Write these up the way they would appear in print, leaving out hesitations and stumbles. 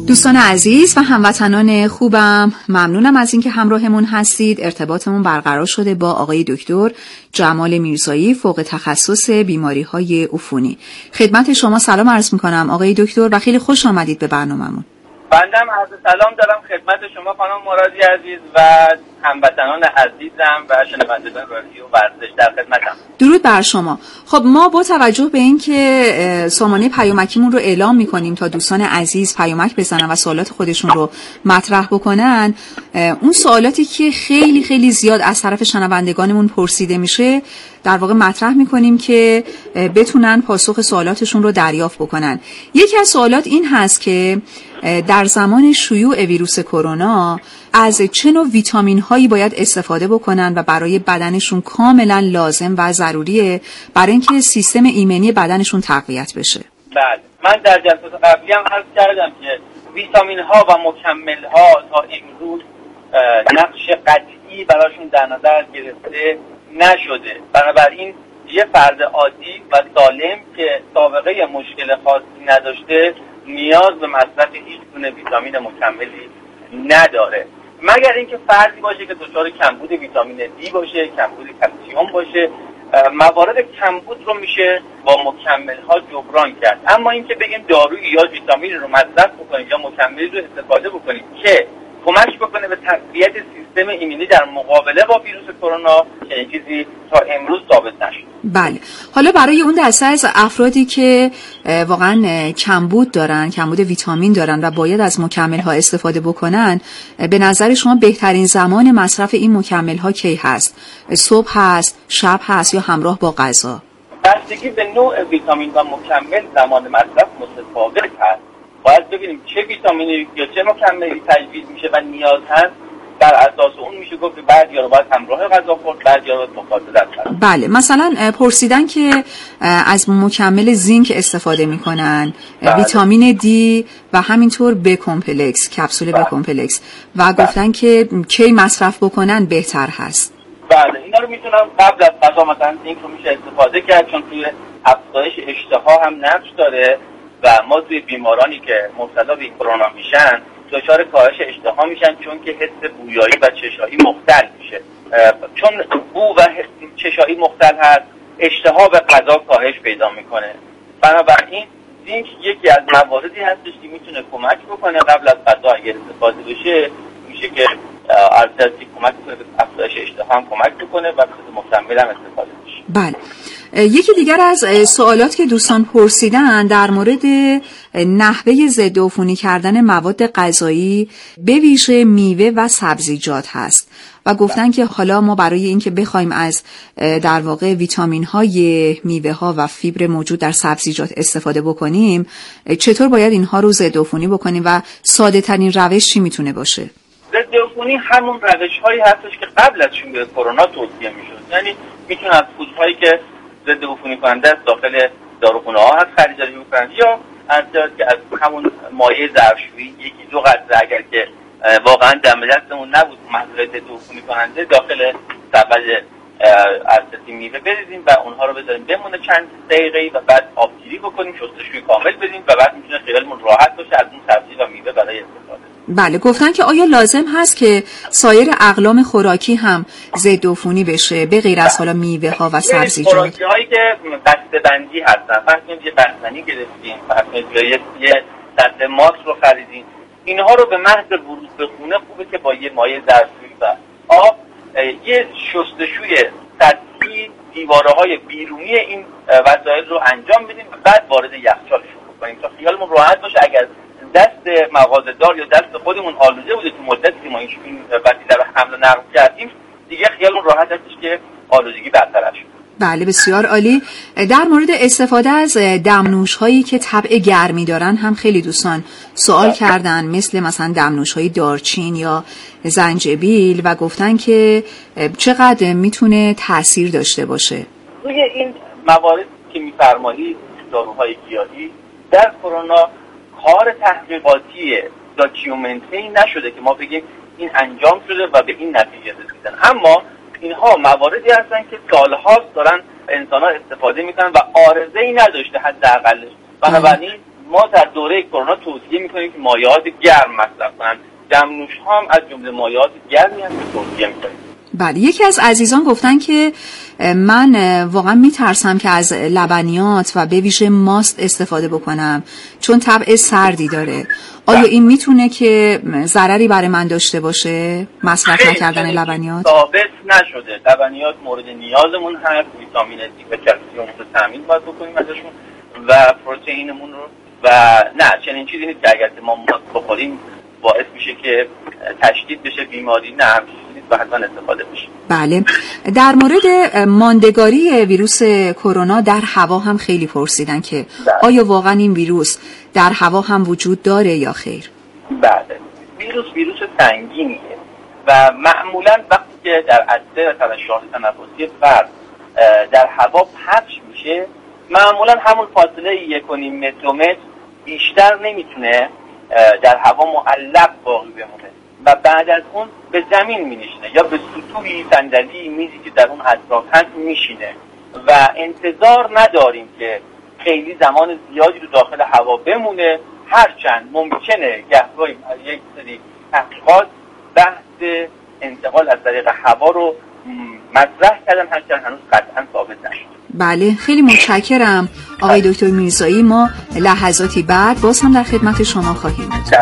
دوستان عزیز و هموطنان خوبم، ممنونم از اینکه همراهمون هستید. ارتباطمون برقرار شده با آقای دکتر جمال میرزایی، فوق تخصص بیماری‌های عفونی. خدمت شما سلام عرض می‌کنم آقای دکتر و خیلی خوش آمدید به برنامه‌مون. بندم عرض سلام دارم خدمت شما خانم مرادی عزیز و هموطنان عزیزم و شنوندگان رادیو ورزش، در خدمتم. درود بر شما. خب ما با توجه به اینکه سامانه پیامکیمون رو اعلام می‌کنیم تا دوستان عزیز پیامک بزنن و سوالات خودشون رو مطرح بکنن، اون سوالاتی که خیلی خیلی زیاد از طرف شنوندگانمون پرسیده میشه در واقع مطرح می‌کنیم که بتونن پاسخ سوالاتشون رو دریافت بکنن. یکی از سوالات این هست که در زمان شیوع ویروس کرونا از چه نوع ویتامین هایی باید استفاده بکنن و برای بدنشون کاملا لازم و ضروریه برای اینکه سیستم ایمنی بدنشون تقویت بشه؟ بله، من در جلسات قبلی هم عرض کردم که ویتامین ها و مکمل ها تا امروز نقش قطعی براشون در نظر گرفته نشده. بنابراین یه فرد عادی و سالم که سابقه مشکل خاصی نداشته نیاز به مصرف هیچ گونه ویتامین مکملی نداره، مگر اینکه فردی باشه که دچار کمبود ویتامین دی باشه، کمبود کلسیم باشه. موارد کمبود رو میشه با مکمل ها جبران کرد. اما اینکه بگیم دارویی یا ویتامین رو مصرف بکنید یا مکملی رو استفاده بکنید که کمک بکنه به تقویت سیستم ایمنی در مقابله با ویروس کرونا، که چیزی تا امروز ثابت نشد. بله، حالا برای اون دسته از افرادی که واقعا کمبود دارن، کمبود ویتامین دارن و باید از مکمل ها استفاده بکنن، به نظر شما بهترین زمان مصرف این مکمل ها کی هست؟ صبح هست، شب هست یا همراه با غذا؟ بستگی به نوع ویتامین و مکمل زمان مصرف متفاوت هست. باید ببینیم چه ویتامینی یا چه مکملی تجویز میشه و نیاز هست. در اساس اون میشه گفت که بعضیا رو باید همراه غذا خورد، بعضیا رو مفاضلت کرد. بله، مثلا پرسیدن که از مکمل زینک استفاده میکنن، ویتامین دی و همینطور ب کمپلکس، کپسول ب کمپلکس، و گفتن که کی مصرف بکنن بهتر هست. بله، اینا رو میتونم قبل از غذا مثلا زینک رو میشه استفاده کرد، چون توی افزایش اشتها هم نقش داره و ما توی بیمارانی که مبتلا به کرونا میشن دچار کاهش اشتها میشن، چون که حس بویایی و چشایی مختل میشه. چون بو و چشایی مختل هست، اشتها به غذا کاهش پیدا میکنه. بنابراین زینک یکی از مواردی هستش که میتونه کمک بکنه قبل از غذا اگر استفاده بشه، میشه که ارزیابی کمک کنه به افزایش اشتها هم کمک بکنه و مکمل هم استفاده بشه. بله، یکی دیگر از سوالات که دوستان پرسیدن در مورد نحوه ضد عفونی کردن مواد غذایی به ویژه میوه و سبزیجات هست و گفتن که حالا ما برای اینکه بخوایم از در واقع ویتامین های میوه ها و فیبر موجود در سبزیجات استفاده بکنیم، چطور باید اینها رو ضد عفونی بکنیم و ساده ترین روش چی میتونه باشه؟ ضد عفونی همون روش هایی هستش که قبل از شیوع کرونا توصیه میشد. یعنی میتونه از پودرهایی که ضد عفونی کننده است داخل داروخونه ها هست خریداری میکنن، یا از همون مایع ظرفشویی یکی دو قطره اگر که واقعا دم دستمون نبود محصول ضد عفونی کننده داخل سبد ارسطی میوه بریزیم و اونها رو بذاریم بمونه چند دقیقه‌ای و بعد آبگیری بکنیم، شستشوی کامل بدیم و بعد میتونه خیالمون راحت باشه از اون سبزی و میوه برای استفاده. بله، گفتن که آیا لازم هست که سایر اقلام خوراکی هم ضد عفونی بشه به غیر از حالا میوه ها و سبزیجات؟ خوراکی هایی که بسته‌بندی هستن، فرض کنید یه بستنی گرفتیم، فرض کنید یه دسته ماکس رو خریدیم، اینها رو به محض ورود به خونه خوبه که با یه مایع ظرفشویی و آب یه شستشوی سطحی دیواره‌های بیرونی این وسایل رو انجام بدیم و بعد وارد یخچالشون بکنیم تا خیالمون راحت باشه اگر دست مغازه‌دار یا دست خودمون آلوده بوده تو مدتی که ما این وسیله رو حمل و نقل کردیم، دیگه خیالمون راحت هستش که آلودگی برطرف شد. بله، بسیار عالی. در مورد استفاده از دمنوش هایی که طبع گرمی دارن هم خیلی دوستان سوال کردن، مثلا دمنوش های دارچین یا زنجبیل، و گفتن که چقدر میتونه تأثیر داشته باشه روی این موارد که میفرمایید. داروهای گیاهی در کرونا کار تحقیقاتی داکیومنتی نشده که ما بگیم این انجام شده و به این نتیجه رسیدن، اما اینها مواردی هستن که سالهاست دارن انسان‌ها استفاده میکنن و عارضه‌ای نداشته حداقلش. بنابراین ما در دوره کرونا توصیه میکنیم که مایعات گرم مصرف کنن. دمنوش ها هم از جمله مایعات گرمی هست که توصیه میکنیم. بله، یکی از عزیزان گفتن که من واقعا میترسم که از لبنیات و به ویژه ماست استفاده بکنم چون طبع سردی داره. آیا این میتونه که ضرری برای من داشته باشه مصرف نکردن لبنیات؟ ثابت نشده. لبنیات مورد نیازمون هست، ویتامین دی و کلسیم رو تامین باید بکنیم ازشون و پروتئینمون رو و نه چنین چیزی نیست که اگر ما ماست بخوریم باعث میشه که تشدید بشه بیماری. نه همچین چیزی و حتما استفاده بشه. بله، در مورد ماندگاری ویروس کرونا در هوا هم خیلی پرسیدن که آیا واقعا این ویروس در هوا هم وجود داره یا خیر؟ بله، ویروس سنگینیه و معمولا وقتی که در عطسه و ترشحات تنفسی فرد در هوا پخش میشه معمولا همون فاصله 1.5 متر 2 متر بیشتر نمیتونه در هوا معلق باقی بمونه و بعد از اون به زمین مینشینه یا به سطوحی، صندلی، میزی که در اون اطراف هست میشینه و انتظار نداریم که خیلی زمان زیادی رو داخل هوا بمونه. هرچند ممکنه گهگاهی یک سری تحقیقات بحث انتقال از طریق هوا رو مطرح کردن، هرچند هنوز قطعا ثابت نشده. بله، خیلی متشکرم آقای دکتر میرزایی. ما لحظاتی بعد باز هم در خدمت شما خواهیم بود.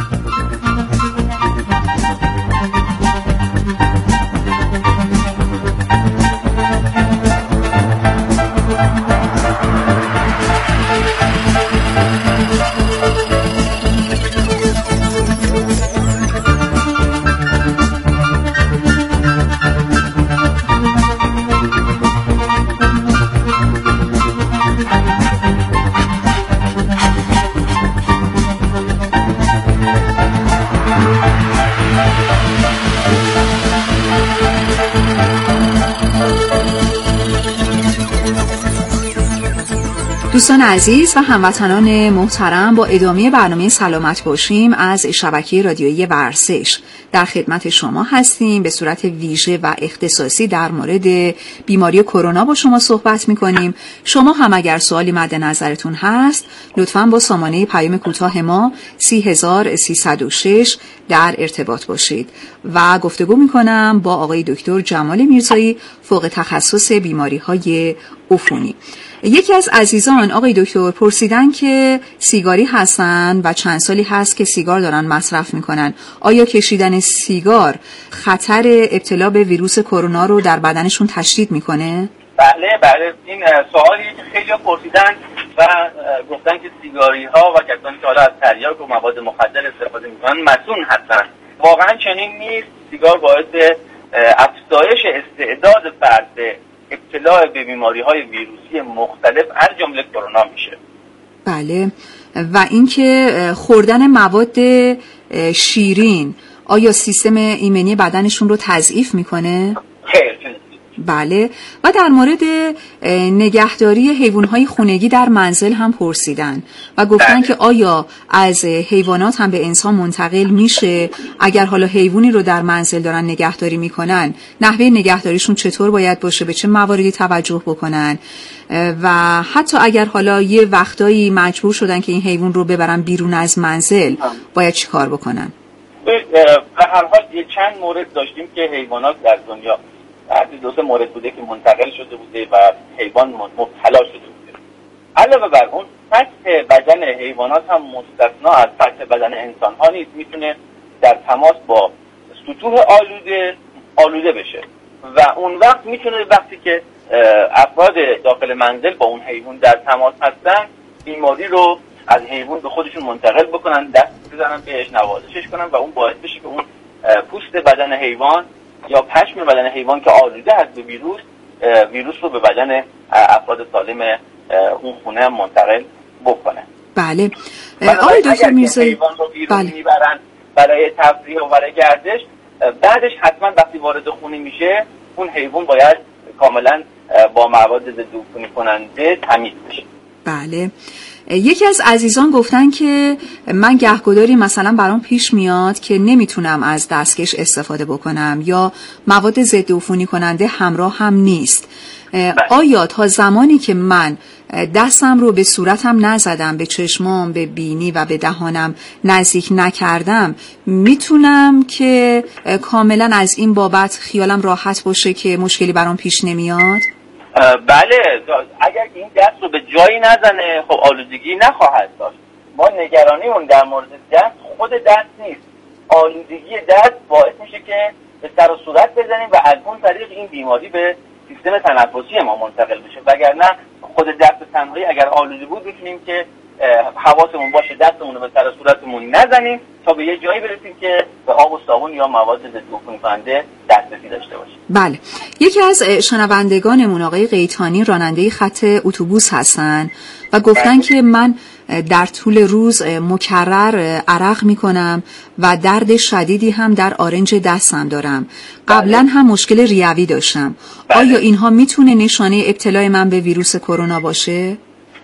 دوستان عزیز و هموطنان محترم، با ادامه برنامه سلامت باشیم از شبکه رادیویی ورزش در خدمت شما هستیم. به صورت ویژه و اختصاصی در مورد بیماری کرونا با شما صحبت می‌کنیم. شما هم اگر سوالی مد نظرتون هست لطفاً با سامانه پیام کوتاه ما 30306 در ارتباط باشید و گفتگو می‌کنم با آقای دکتر جمال میرزایی، فوق تخصص بیماری‌های عفونی. یکی از عزیزان آقای دکتر پرسیدن که سیگاری هستن و چند سالی هست که سیگار دارن مصرف میکنن. آیا کشیدن سیگار خطر ابتلا به ویروس کرونا رو در بدنشون تشدید میکنه؟ بله، این سوالی که خیلی پرسیدن و گفتن که سیگاری ها و کسانی که حالا از تریاک و مواد مخدر استفاده میکنن مسئول هستن. واقعا چنین نیست. سیگار باعث افزایش استعداد فرد ابتلا به بیماری‌های ویروسی مختلف از جمله کرونا میشه. بله، و اینکه خوردن مواد شیرین آیا سیستم ایمنی بدنشون رو تضعیف میکنه؟ خیر. بله، و در مورد نگهداری حیوانات خونگی در منزل هم پرسیدن و گفتن که آیا از حیوانات هم به انسان منتقل میشه؟ اگر حالا حیوانی رو در منزل دارن نگهداری میکنن، نحوه نگهداریشون چطور باید باشه؟ به چه مواردی توجه بکنن؟ و حتی اگر حالا یه وقتایی مجبور شدن که این حیوان رو ببرن بیرون از منزل باید چی کار بکنن؟ به هر حال چند مورد داشتیم که حیوانات در دنیا دو سه مورد بوده که منتقل شده بوده و حیوان مبتلا شده بوده. علاوه بر اون سطح بدن حیوانات هم مستثنا از سطح بدن انسان ها نیست. میتونه در تماس با سطوح آلوده بشه و اون وقت میتونه وقتی که افراد داخل منزل با اون حیوان در تماس هستن بیماری رو از حیوان به خودشون منتقل بکنن، دست بزنن بهش، نوازشش کنن و اون باعث بشه که اون پوست بدن حیوان یا پشم بدن حیوان که آلوده هست به ویروس رو به بدن افراد سالم اون خونه منتقل بکنه. بله. آقای دکتر میرزایی، حیوان رو بیرون میبرن برای تفریح و برای گردش، بعدش حتما وقتی وارد خونه میشه اون حیوان باید کاملا با مواد ضد عفونی کننده تمیز بشه. بله. یکی از عزیزان گفتن که من گهگداری مثلا برام پیش میاد که نمیتونم از دستکش استفاده بکنم یا مواد ضد عفونی کننده همراه هم نیست. آیا تا زمانی که من دستم رو به صورتم نزدم، به چشمام، به بینی و به دهانم نزدیک نکردم، میتونم که کاملا از این بابت خیالم راحت باشه که مشکلی برام پیش نمیاد؟ بله، اگر این دست رو به جایی نزنه خب آلودگی نخواهد داشت. ما نگرانیمون در مورد دست خود دست نیست، آلودگی دست باعث میشه که به سر و صورت بزنیم و از اون طریق این بیماری به سیستم تنفسی ما منتقل بشه. وگرنه خود دست تنهایی اگر آلوده بود میتونیم که حواسمون باشه دستمون رو به سر و صورتمون نزنیم تا به یه جایی برسیم که به آب و صابون یا مواد ضدعفونی کننده دسترسی داشته باشیم. بله، یکی از شنوندگانمون آقای قیتانی راننده خط اتوبوس هستن و گفتن که من در طول روز مکرر عرق میکنم و درد شدیدی هم در آرنج دستم دارم. قبلا هم مشکل ریوی داشتم. آیا اینها میتونه نشانه ابتلای من به ویروس کرونا باشه؟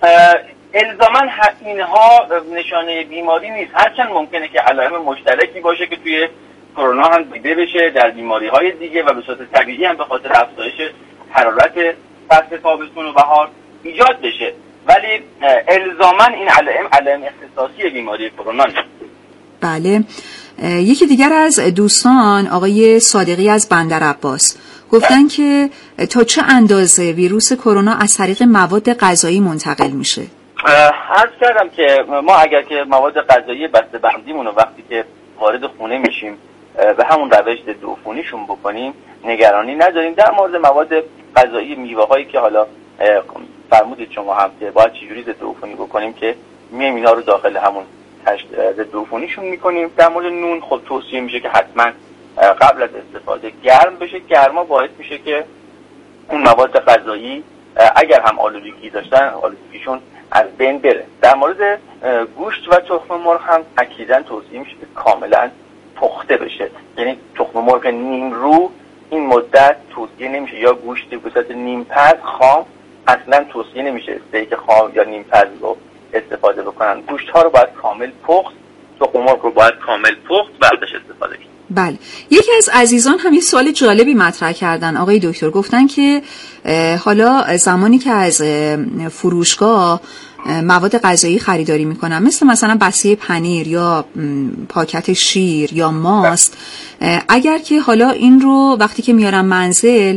الزاما اینها نشانه بیماری نیست، هرچند ممکنه که علائم مشترکی باشه که توی کرونا هم دیده بشه، در بیماری‌های دیگه و به صورت طبیعی هم به خاطر افزایش حرارت فصل تابستون و بهار ایجاد بشه، ولی الزاما این علائم اختصاصی بیماری کرونا نیست. بله. یکی دیگر از دوستان آقای صادقی از بندرعباس گفتن که تا چه اندازه ویروس کرونا از طریق مواد غذایی منتقل میشه؟ عرض کردم که ما اگر که مواد غذایی بسته‌بندیمون رو وقتی که وارد خونه میشیم به همون روش ضدعفونیشون بکنیم نگرانی نداریم. در مورد مواد غذایی میوه‌هایی که حالا فرمودید شما هم که باید چجوری ضدعفونی بکنیم که میایم اینا رو داخل همون ضدعفونیشون میکنیم. در مورد نون خب توصیه میشه که حتما قبل از استفاده گرم بشه. گرما باعث میشه که اون مواد غذایی اگر هم آلودگی داشتن آلودگیشون از بین بره. در مورد گوشت و تخم مرغ هم اکیداً توصیه میشه که کاملا پخته بشه، یعنی تخم مرغ نیم رو این مدت توصیه نمیشه، یا گوشت به صورت نیم پز خام اصلا توصیه نمیشه استیک خام یا نیم پز رو استفاده بکنن. گوشت ها رو باید کامل پخت، تخم مرغ رو باید کامل پخت و ازش استفاده کنن. بله، یکی از عزیزان هم یه سوال جالبی مطرح کردن آقای دکتر، گفتن که حالا زمانی که از فروشگاه مواد غذایی خریداری میکنن مثلا بسته پنیر یا پاکت شیر یا ماست، اگر که حالا این رو وقتی که میارن منزل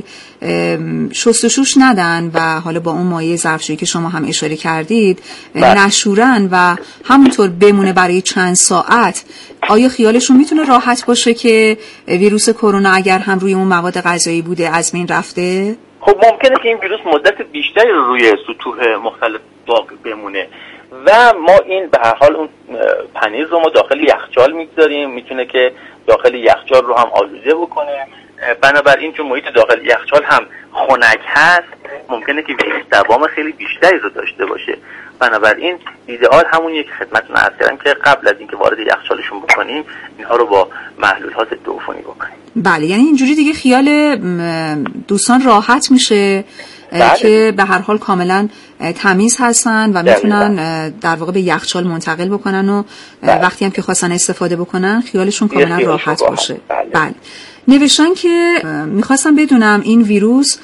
شستشوش ندن و حالا با اون مایع ظرفشویی که شما هم اشاره کردید نشورن و همونطور بمونه برای چند ساعت، آیا خیالشون میتونه راحت باشه که ویروس کرونا اگر هم روی اون مواد غذایی بوده از بین رفته؟ خب ممکنه که این ویروس مدت بیشتری رو روی سطوح مختلف باقی بمونه و ما این به هر حال اون پنیر رو ما داخل یخچال میگذاریم، میتونه که داخل یخچال رو هم آلوده بکنه. بنابراین چون محیط داخل یخچال هم خنک هست ممکنه که ویروس دوام خیلی بیشتری رو داشته باشه. بنابراین ایدئال همونیه که خدمتتون عرض کردم که قبل از اینکه وارد یخچالشون بکنیم اینها رو با محلول‌ها ضدعفونی بکنیم. بله، یعنی اینجوری دیگه خیال دوستان راحت میشه که به هر حال کاملا تمیز هستن و میتونن در واقع به یخچال منتقل بکنن و وقتی هم که خواستن استفاده بکنن خیالشون کاملا راحت باشه. بله. نوشتن که میخواستم بدونم این ویروس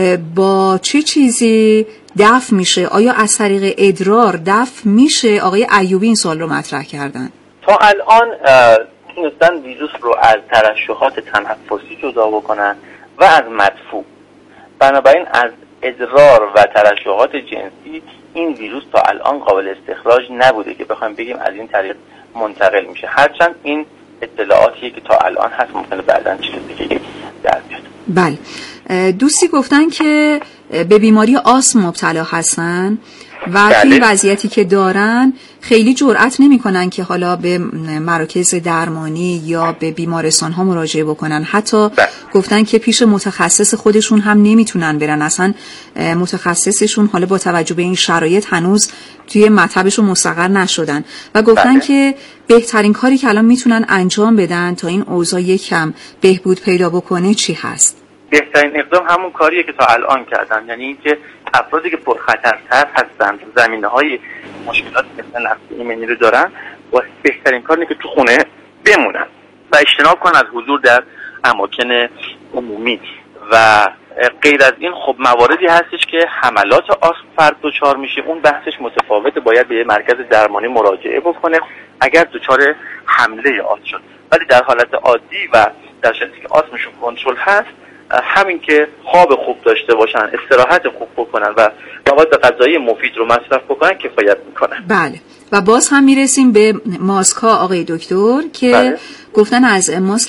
با چه چیزی دفع میشه؟ آیا از طریق ادرار دفع میشه؟ آقای ایوبی این سوال رو مطرح کردن. تا الان تونستن ویروس رو از ترشحات تنفسی جدا بکنن و از مدفوع. بنابراین از ادرار و ترشحات جنسی این ویروس تا الان قابل استخراج نبوده که بخوایم بگیم از این طریق منتقل میشه، هرچند این اطلاعاتی که تا الان هست ممکنه بعداً چیز دیگه در بیاد. بله، دوستی گفتن که به بیماری آسم مبتلا هستن و توی این وضعیتی که دارن خیلی جرئت نمی‌کنن که حالا به مراکز درمانی یا به بیمارستان ها مراجعه بکنن. حتی گفتن که پیش متخصص خودشون هم نمیتونن برن، اصلا متخصصشون حالا با توجه به این شرایط هنوز توی مطبشون مستقر نشدن و گفتن که بهترین کاری که الان میتونن انجام بدن تا این اوضاع یکم بهبود پیدا بکنه چی هست؟ بهترین اقدام همون کاریه که تا الان کردن، یعنی اینکه افرادی که پرخطرتر هستن زمینه‌های مشکلات مثل نقص ایمنی رو دارن با بهترین کار اینه که تو خونه بمونن و اجتناب کنن از حضور در اماکن عمومی و غیر از این خب مواردی هستش که حملات آسم فرد دچار میشه، اون بحثش متفاوته، باید به یه مرکز درمانی مراجعه بکنه اگر دچار حمله آسم شد. ولی در حالت عادی و در شرایطی که آسمشون کنترل هست، همین که خواب خوب داشته باشن، استراحت خوب بکنن و مواد غذایی مفید رو مصرف بکنن کفایت میکنه. بله. و باز هم میرسیم به ماسک ها آقای دکتر که بله. گفتن از ماسک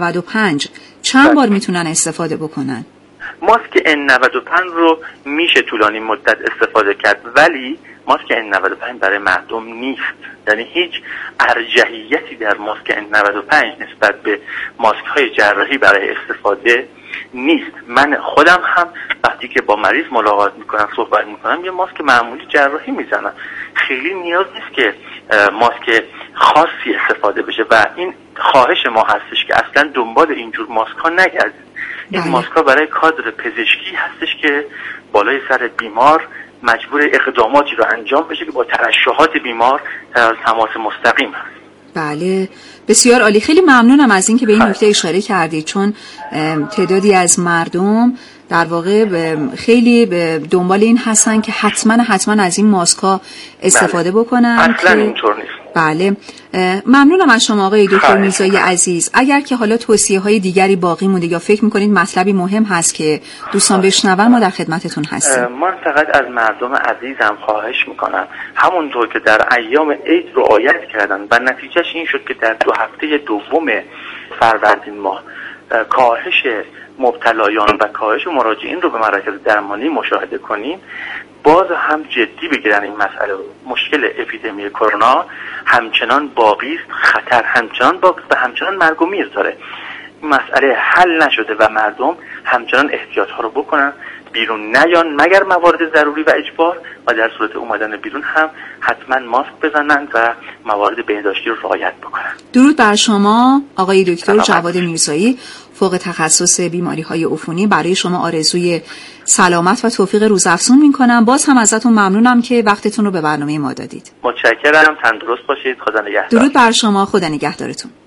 N95 چند بار میتونن استفاده بکنن؟ ماسک N95 رو میشه طولانی مدت استفاده کرد، ولی ماسک N95 برای مردم نیست. یعنی هیچ ارجحیتی در ماسک N95 نسبت به ماسک های جراحی برای استفاده نیست. من خودم هم وقتی که با مریض ملاقات میکنم، صحبت میکنم، یه ماسک معمولی جراحی میزنم. خیلی نیاز نیست که ماسک خاصی استفاده بشه و این خواهش ما هستش که اصلا دنبال اینجور ماسک ها نگردید. این ماسک ها برای کادر پزشکی هستش که بالای سر بیمار مجبور اقداماتی رو انجام بشه که با ترشحات بیمار در تماس مستقیم هست. بله، بسیار عالی. خیلی ممنونم از این که به این نکته اشاره کردید، چون تعدادی از مردم در واقع خیلی دنبال این هستن که حتما از این ماسک‌ها استفاده بکنن. اصلا اینطور نیست. بله، ممنونم از شما آقای دکتر میرزایی عزیز. اگر که حالا توصیه‌های دیگری باقی مونده یا فکر می‌کنید مطلبی مهم هست که دوستان بشنون، ما در خدمتتون هستیم. من فقط از مردم عزیزم خواهش میکنم همونطور که در ایام عید رعایت کردن و نتیجهش این شد که در 2 هفته دوم فروردین ماه کاهش مبتلایان و کاهش مراجعین رو به مراکز درمانی مشاهده کنیم، باز هم جدی بگیرن این مسئله. مشکل اپیدمی کرونا همچنان باقی است، خطر همچنان باقی است و همچنان مرگ و میر داره. مسئله حل نشده و مردم همچنان احتیاط ها رو بکنن، بیرون نیان مگر موارد ضروری و اجبار، و در صورت اومدن بیرون هم حتما ماسک بزنن و موارد بهداشتی رو رعایت بکنن. درود بر شما آقای دکتر جواد میرزایی، فوق تخصص بیماری‌های عفونی. برای شما آرزوی سلامت و توفیق روزافزون می‌کنم. باز هم ازتون ممنونم که وقتتون رو به برنامه ما دادید. متشکرم، تندرست باشید، خدا نگهدار. درود بر شما، خدا نگهدارتون.